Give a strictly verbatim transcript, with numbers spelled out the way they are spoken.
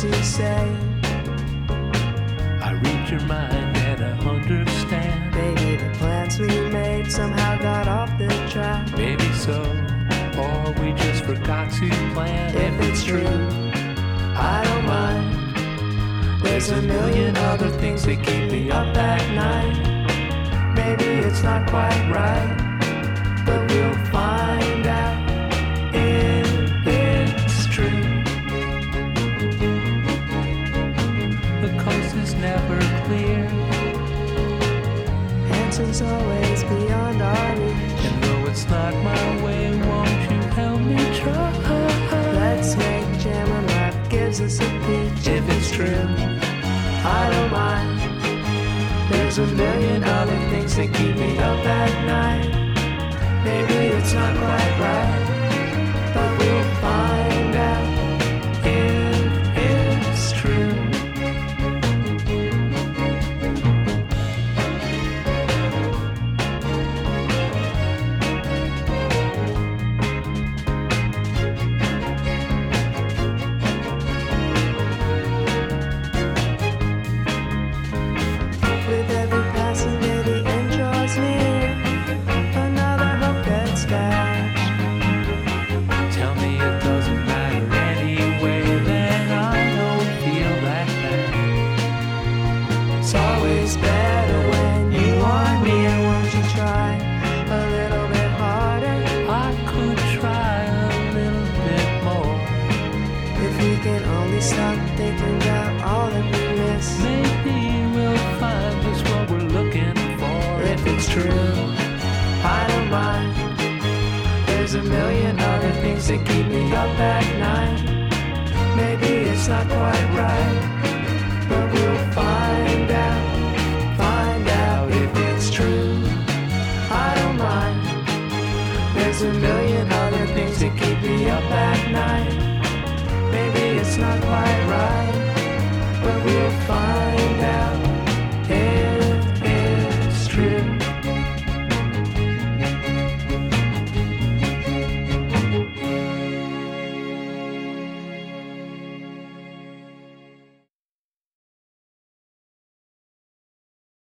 to say. I read your mind and I understand. Baby, the plans we made somehow got off the track. Maybe so, or we just forgot to plan. If it's true, I don't mind. There's a million other things that keep me up at night. Maybe it's not quite right, but we'll find out if it's true. The coast is never clear. Answers always beyond our reach. And though it's not my way, won't you help me try? Let's make jam when life gives us a peach. If it's true, I don't mind. There's a million other things that keep me up at night. Maybe it's not quite right, but we'll find out if it's true. With every passing day the end draws near, another hope gets dashed. tell me it doesn't matter anyway, then I don't feel that bad. It's always better when you are near. Won't you try a little bit harder? I could try a little bit more. If we can only stop thinking about all that we miss. Maybe we'll find just what we're looking for. If it's true, I don't mind. There's a million other things that keep me up at night. Maybe it's not quite right,